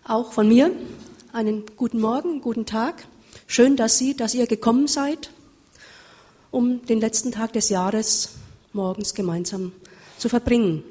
Auch von mir einen guten Morgen, guten Tag. Schön, dass ihr gekommen seid, um den letzten Tag des Jahres morgens gemeinsam zu verbringen.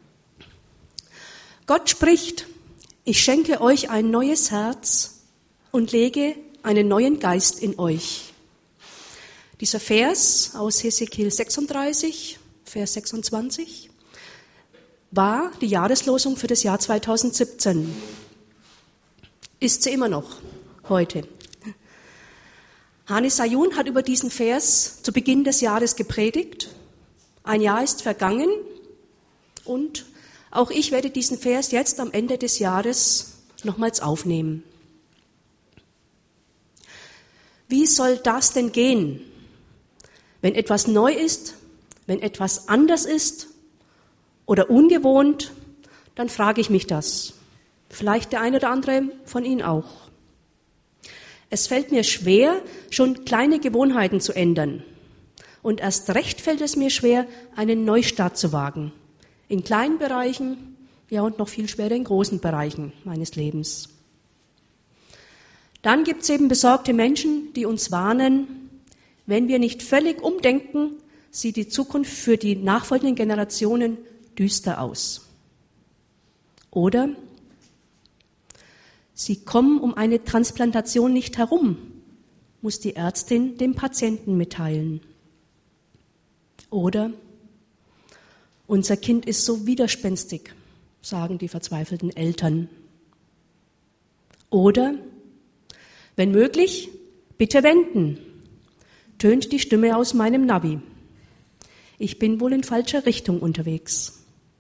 Gott spricht: Ich schenke euch ein neues Herz und lege einen neuen Geist in euch. Dieser Vers aus Hesekiel 36, Vers 26, war die Jahreslosung für das Jahr 2017. Ist sie immer noch heute. Hani Sayun hat über diesen Vers zu Beginn des Jahres gepredigt. Ein Jahr ist vergangen und auch ich werde diesen Vers jetzt am Ende des Jahres nochmals aufnehmen. Wie soll das denn gehen, wenn etwas neu ist, wenn etwas anders ist oder ungewohnt? Dann frage ich mich das. Vielleicht der eine oder andere von Ihnen auch. Es fällt mir schwer, schon kleine Gewohnheiten zu ändern. Und erst recht fällt es mir schwer, einen Neustart zu wagen. In kleinen Bereichen, ja, und noch viel schwerer in großen Bereichen meines Lebens. Dann gibt es eben besorgte Menschen, die uns warnen, wenn wir nicht völlig umdenken, sieht die Zukunft für die nachfolgenden Generationen düster aus. Oder: Sie kommen um eine Transplantation nicht herum, muss die Ärztin dem Patienten mitteilen. Oder: Unser Kind ist so widerspenstig, sagen die verzweifelten Eltern. Oder: Wenn möglich, bitte wenden, tönt die Stimme aus meinem Navi. Ich bin wohl in falscher Richtung unterwegs.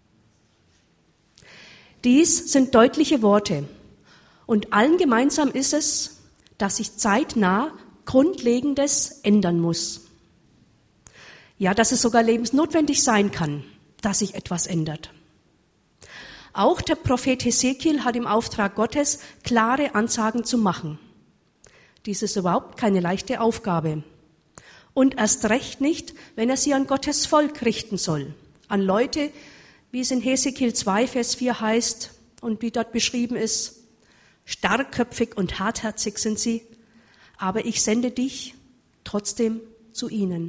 Dies sind deutliche Worte. Und allen gemeinsam ist es, dass sich zeitnah Grundlegendes ändern muss. Ja, dass es sogar lebensnotwendig sein kann, dass sich etwas ändert. Auch der Prophet Hesekiel hat im Auftrag Gottes klare Ansagen zu machen. Dies ist überhaupt keine leichte Aufgabe. Und erst recht nicht, wenn er sie an Gottes Volk richten soll. An Leute, wie es in Hesekiel 2, Vers 4 heißt und wie dort beschrieben ist: Starkköpfig und hartherzig sind sie, aber ich sende dich trotzdem zu ihnen.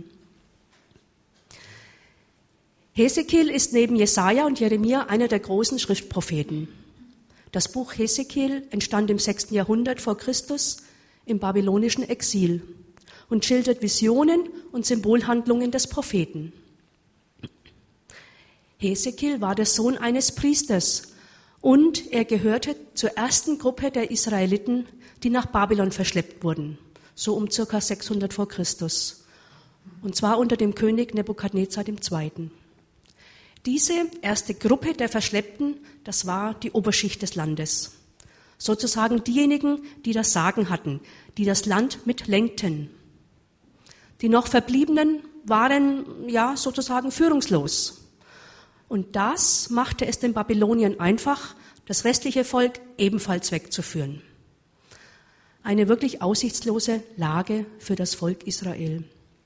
Hesekiel ist neben Jesaja und Jeremia einer der großen Schriftpropheten. Das Buch Hesekiel entstand im 6. Jahrhundert vor Christus im babylonischen Exil und schildert Visionen und Symbolhandlungen des Propheten. Hesekiel war der Sohn eines Priesters und er gehörte zur ersten Gruppe der Israeliten, die nach Babylon verschleppt wurden, so um ca. 600 vor Christus. Und zwar unter dem König Nebukadnezar II. Diese erste Gruppe der Verschleppten, das war die Oberschicht des Landes. Sozusagen diejenigen, die das Sagen hatten, die das Land mitlenkten. Die noch Verbliebenen waren ja sozusagen führungslos. Und das machte es den Babyloniern einfach, das restliche Volk ebenfalls wegzuführen. Eine wirklich aussichtslose Lage für das Volk Israel.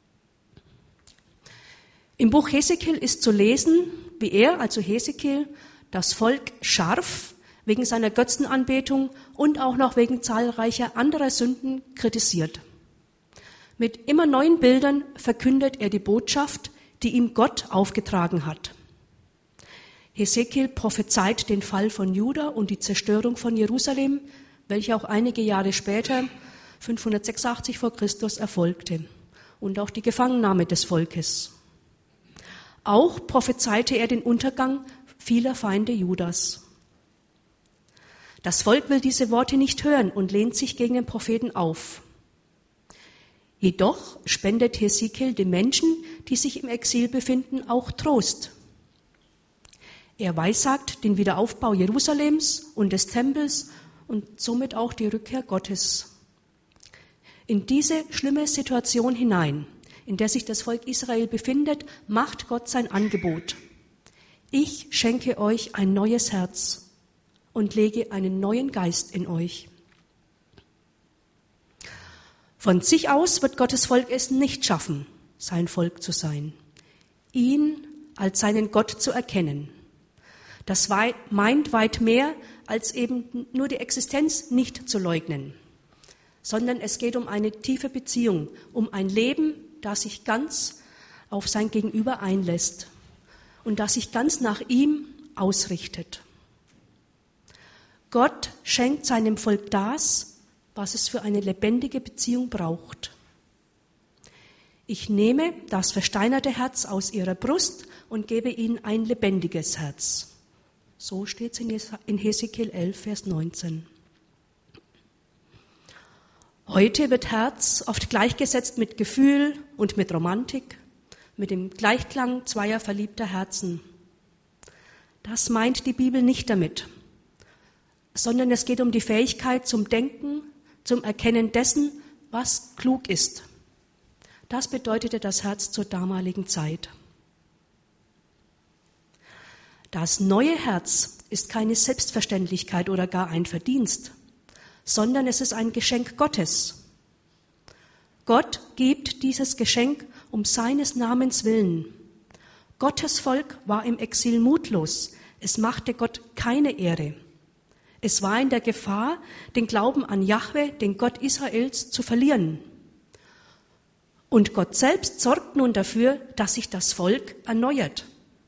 Im Buch Hesekiel ist zu lesen, wie er, also Hesekiel, das Volk scharf wegen seiner Götzenanbetung und auch noch wegen zahlreicher anderer Sünden kritisiert. Mit immer neuen Bildern verkündet er die Botschaft, die ihm Gott aufgetragen hat. Hesekiel prophezeit den Fall von Juda und die Zerstörung von Jerusalem, welche auch einige Jahre später, 586 vor Christus, erfolgte, und auch die Gefangennahme des Volkes. Auch prophezeite er den Untergang vieler Feinde Judas. Das Volk will diese Worte nicht hören und lehnt sich gegen den Propheten auf. Jedoch spendet Hesekiel den Menschen, die sich im Exil befinden, auch Trost. Er weissagt den Wiederaufbau Jerusalems und des Tempels und somit auch die Rückkehr Gottes. In diese schlimme Situation hinein, in der sich das Volk Israel befindet, macht Gott sein Angebot. Ich schenke euch ein neues Herz und lege einen neuen Geist in euch. Von sich aus wird Gottes Volk es nicht schaffen, sein Volk zu sein, ihn als seinen Gott zu erkennen. Das meint weit mehr, als eben nur die Existenz nicht zu leugnen, sondern es geht um eine tiefe Beziehung, um ein Leben, das sich ganz auf sein Gegenüber einlässt und das sich ganz nach ihm ausrichtet. Gott schenkt seinem Volk das, was es für eine lebendige Beziehung braucht. Ich nehme das versteinerte Herz aus ihrer Brust und gebe ihnen ein lebendiges Herz. So steht es in Hesekiel 11, Vers 19. Heute wird Herz oft gleichgesetzt mit Gefühl und mit Romantik, mit dem Gleichklang zweier verliebter Herzen. Das meint die Bibel nicht damit, sondern es geht um die Fähigkeit zum Denken, zum Erkennen dessen, was klug ist. Das bedeutete das Herz zur damaligen Zeit. Das neue Herz ist keine Selbstverständlichkeit oder gar ein Verdienst, sondern es ist ein Geschenk Gottes. Gott gibt dieses Geschenk um seines Namens willen. Gottes Volk war im Exil mutlos. Es machte Gott keine Ehre. Es war in der Gefahr, den Glauben an Jahwe, den Gott Israels, zu verlieren. Und Gott selbst sorgt nun dafür, dass sich das Volk erneuert.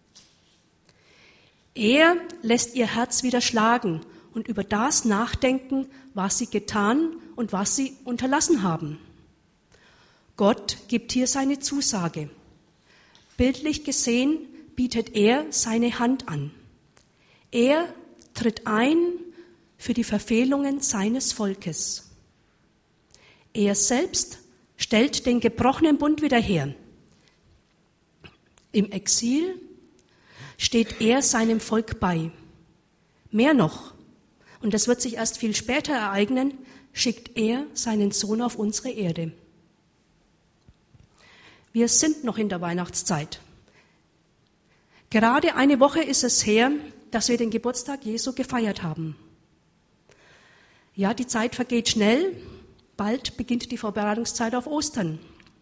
Er lässt ihr Herz wieder schlagen und über das nachdenken, was sie getan und was sie unterlassen haben. Gott gibt hier seine Zusage. Bildlich gesehen bietet er seine Hand an. Er tritt ein für die Verfehlungen seines Volkes. Er selbst stellt den gebrochenen Bund wieder her. Im Exil steht er seinem Volk bei. Mehr noch, und das wird sich erst viel später ereignen, schickt er seinen Sohn auf unsere Erde. Wir sind noch in der Weihnachtszeit. Gerade eine Woche ist es her, dass wir den Geburtstag Jesu gefeiert haben. Ja, die Zeit vergeht schnell. Bald beginnt die Vorbereitungszeit auf Ostern.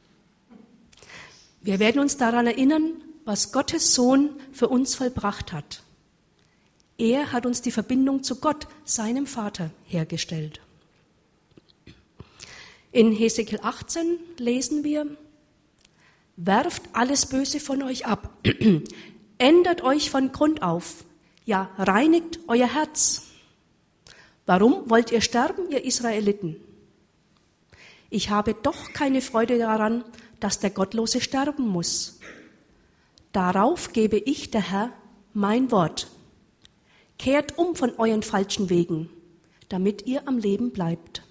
Wir werden uns daran erinnern, was Gottes Sohn für uns vollbracht hat. Er hat uns die Verbindung zu Gott, seinem Vater, hergestellt. In Hesekiel 18 lesen wir: Werft alles Böse von euch ab, ändert euch von Grund auf, ja, reinigt euer Herz. Warum wollt ihr sterben, ihr Israeliten? Ich habe doch keine Freude daran, dass der Gottlose sterben muss. Darauf gebe ich, der Herr, mein Wort. Kehrt um von euren falschen Wegen, damit ihr am Leben bleibt.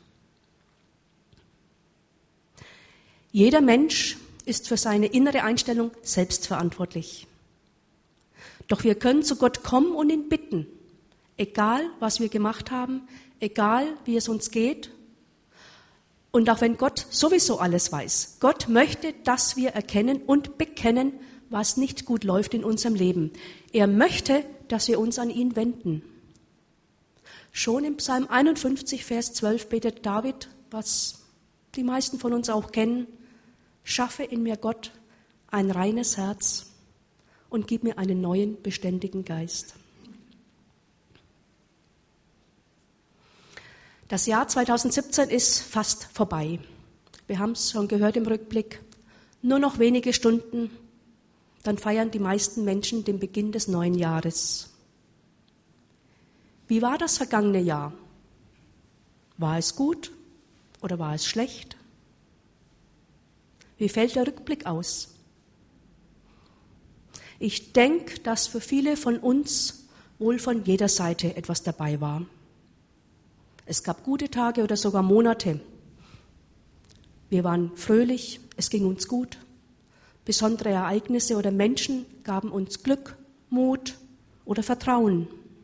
Jeder Mensch ist für seine innere Einstellung selbst verantwortlich. Doch wir können zu Gott kommen und ihn bitten, egal was wir gemacht haben, egal wie es uns geht. Und auch wenn Gott sowieso alles weiß, Gott möchte, dass wir erkennen und bekennen, was nicht gut läuft in unserem Leben. Er möchte, dass wir uns an ihn wenden. Schon im Psalm 51, Vers 12 betet David, was die meisten von uns auch kennen: Schaffe in mir, Gott, ein reines Herz und gib mir einen neuen, beständigen Geist. Das Jahr 2017 ist fast vorbei. Wir haben es schon gehört im Rückblick. Nur noch wenige Stunden, dann feiern die meisten Menschen den Beginn des neuen Jahres. Wie war das vergangene Jahr? War es gut oder war es schlecht? Wie fällt der Rückblick aus? Ich denke, dass für viele von uns wohl von jeder Seite etwas dabei war. Es gab gute Tage oder sogar Monate. Wir waren fröhlich, es ging uns gut. Besondere Ereignisse oder Menschen gaben uns Glück, Mut oder Vertrauen.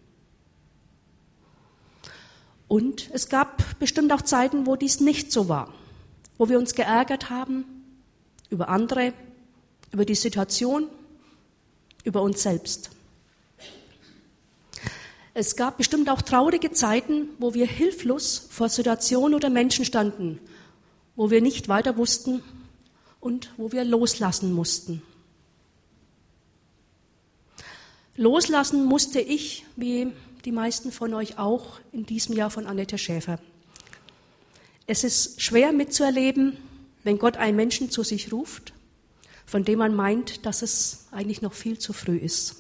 Und es gab bestimmt auch Zeiten, wo dies nicht so war, wo wir uns geärgert haben über andere, über die Situation, über uns selbst. Es gab bestimmt auch traurige Zeiten, wo wir hilflos vor Situationen oder Menschen standen, wo wir nicht weiter wussten und wo wir loslassen mussten. Loslassen musste ich, wie die meisten von euch auch, in diesem Jahr von Annette Schäfer. Es ist schwer mitzuerleben, wenn Gott einen Menschen zu sich ruft, von dem man meint, dass es eigentlich noch viel zu früh ist.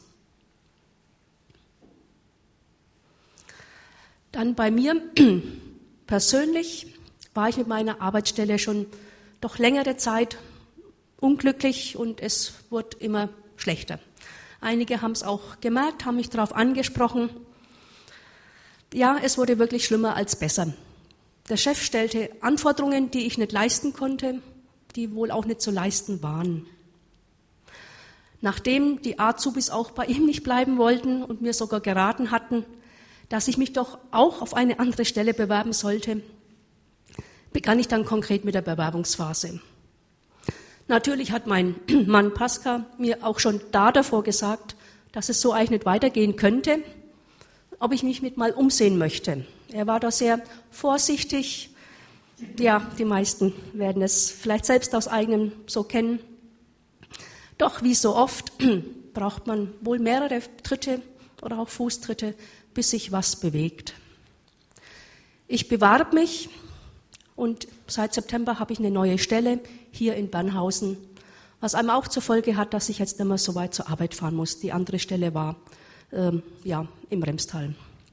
Dann bei mir persönlich war ich mit meiner Arbeitsstelle schon doch längere Zeit unglücklich und es wurde immer schlechter. Einige haben es auch gemerkt, haben mich darauf angesprochen. Ja, es wurde wirklich schlimmer als besser. Der Chef stellte Anforderungen, die ich nicht leisten konnte, die wohl auch nicht zu leisten waren. Nachdem die Azubis auch bei ihm nicht bleiben wollten und mir sogar geraten hatten, dass ich mich doch auch auf eine andere Stelle bewerben sollte, begann ich dann konkret mit der Bewerbungsphase. Natürlich hat mein Mann Pascal mir auch schon davor gesagt, dass es so eigentlich nicht weitergehen könnte, ob ich mich mit mal umsehen möchte. Er war da sehr vorsichtig. Ja, die meisten werden es vielleicht selbst aus eigenem so kennen. Doch wie so oft braucht man wohl mehrere Tritte oder auch Fußtritte, bis sich was bewegt. Ich bewarb mich und seit September habe ich eine neue Stelle hier in Bernhausen, was einem auch zur Folge hat, dass ich jetzt nicht mehr so weit zur Arbeit fahren muss. Die andere Stelle war im Remstal.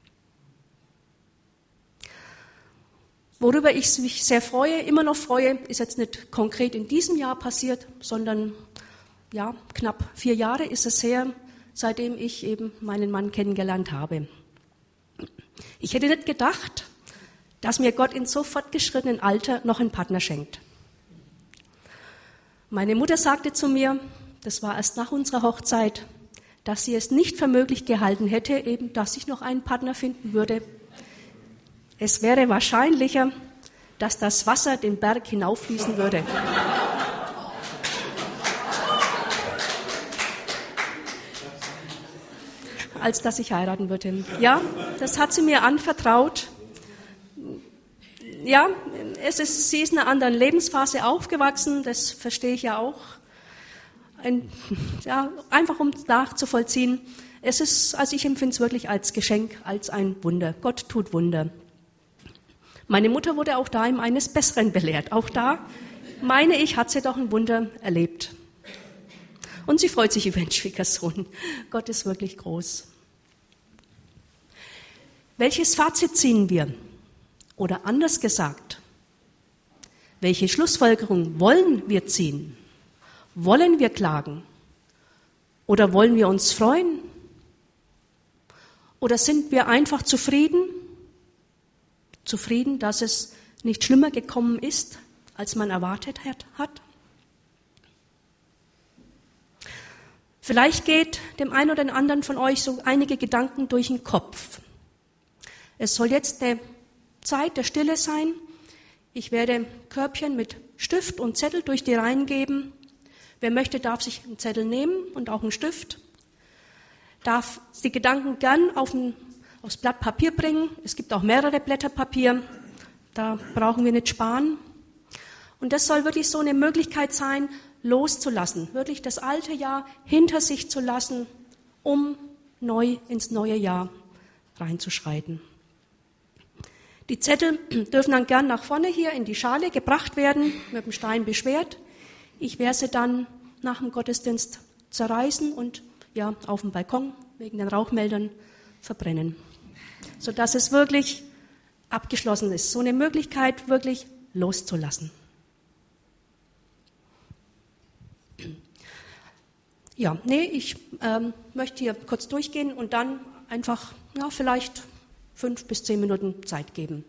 Worüber ich mich sehr freue, immer noch freue, ist jetzt nicht konkret in diesem Jahr passiert, sondern ja, knapp 4 Jahre ist es her, seitdem ich eben meinen Mann kennengelernt habe. Ich hätte nicht gedacht, dass mir Gott in so fortgeschrittenen Alter noch einen Partner schenkt. Meine Mutter sagte zu mir, das war erst nach unserer Hochzeit, dass sie es nicht für möglich gehalten hätte, eben, dass ich noch einen Partner finden würde. Es wäre wahrscheinlicher, dass das Wasser den Berg hinauffließen würde. Als dass ich heiraten würde. Ja, das hat sie mir anvertraut. Ja, sie ist in einer anderen Lebensphase aufgewachsen, das verstehe ich ja auch. Einfach um nachzuvollziehen, ich empfinde es wirklich als Geschenk, als ein Wunder. Gott tut Wunder. Meine Mutter wurde auch da eines Besseren belehrt. Auch da, meine ich, hat sie doch ein Wunder erlebt. Und sie freut sich über den Schwiegersohn. Gott ist wirklich groß. Welches Fazit ziehen wir? Oder anders gesagt, welche Schlussfolgerung wollen wir ziehen? Wollen wir klagen? Oder wollen wir uns freuen? Oder sind wir einfach zufrieden? Zufrieden, dass es nicht schlimmer gekommen ist, als man erwartet hat? Vielleicht geht dem einen oder anderen von euch so einige Gedanken durch den Kopf. Es soll jetzt eine Zeit der Stille sein. Ich werde Körbchen mit Stift und Zettel durch die Reihen geben. Wer möchte, darf sich einen Zettel nehmen und auch einen Stift. Darf die Gedanken gern aufs Blatt Papier bringen. Es gibt auch mehrere Blätter Papier. Da brauchen wir nicht sparen. Und das soll wirklich so eine Möglichkeit sein, loszulassen. Wirklich das alte Jahr hinter sich zu lassen, um neu ins neue Jahr reinzuschreiten. Die Zettel dürfen dann gern nach vorne hier in die Schale gebracht werden, mit dem Stein beschwert. Ich werde sie dann nach dem Gottesdienst zerreißen und auf dem Balkon wegen den Rauchmeldern verbrennen, sodass es wirklich abgeschlossen ist. So eine Möglichkeit, wirklich loszulassen. Ich möchte hier kurz durchgehen und dann einfach, vielleicht 5 bis 10 Minuten Zeit geben.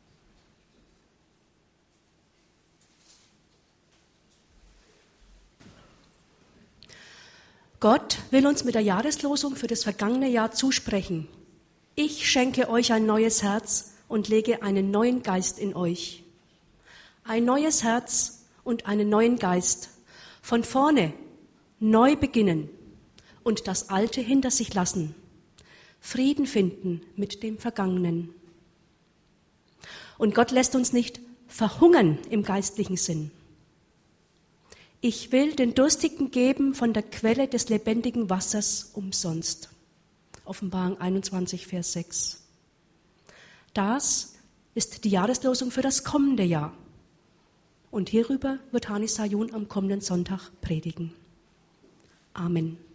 Gott will uns mit der Jahreslosung für das vergangene Jahr zusprechen. Ich schenke euch ein neues Herz und lege einen neuen Geist in euch. Ein neues Herz und einen neuen Geist. Von vorne neu beginnen und das Alte hinter sich lassen. Frieden finden mit dem Vergangenen. Und Gott lässt uns nicht verhungern im geistlichen Sinn. Ich will den Durstigen geben von der Quelle des lebendigen Wassers umsonst. Offenbarung 21, Vers 6. Das ist die Jahreslosung für das kommende Jahr. Und hierüber wird Hani Sayun am kommenden Sonntag predigen. Amen.